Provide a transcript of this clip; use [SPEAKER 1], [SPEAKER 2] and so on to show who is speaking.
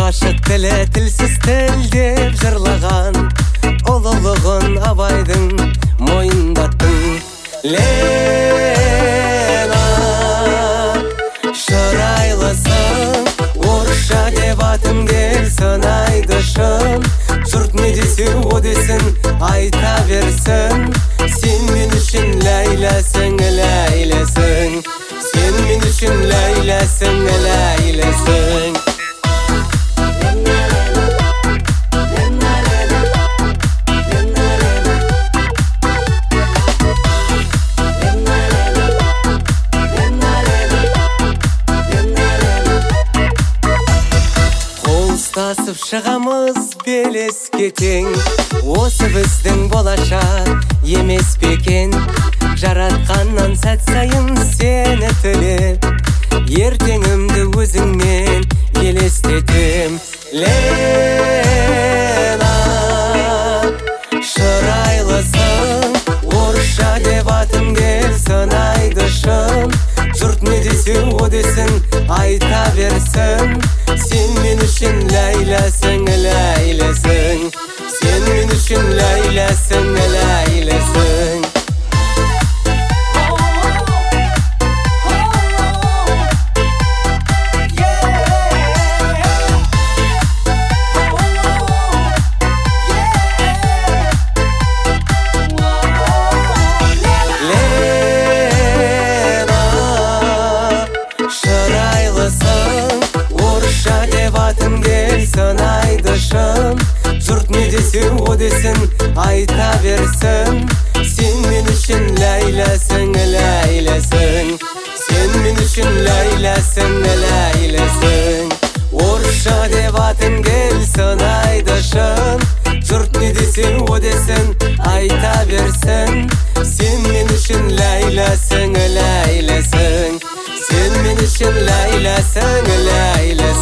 [SPEAKER 1] Ашық тілі тілсіз тіл деп жырлаған, ұлылығын Абайдың мойындаттың. Лена, шырайлысың, орысша деп атың келсін айдышын. Жұрт не десе о десін, айта берсін. Сен мен үшін ләйләсің, ләйләсің. Сен мен үшін ләйләсің, ләйләсің. Ұстасып шығамыз белеске тең, осы біздің болашақ емес пе екен? Жаратқаннан сәт сайын сені тілеп, ертеңімді өзіңмен елестетем. Лена, шырайлысың, орысша деп атың келсін айдышын. Жұрт не десе о десін, айта берсін. Сен мен үшін ләйләсің, ләйләсің. Сен мен үшін ләйләсің, ләйләсің. Жұрт не десе о десін, айта берсін. Сен мен үшін ләйләсің, ләйләсің. Сен мен үшін ләйләсің, ләйләсің. Орысша деп атың келсін айдышын. Жұрт не десе о десін, айта берсін. Сен мен үшін ләйләсің, ләйләсің. Сен мен үшін ләйләсің, ләйләсің.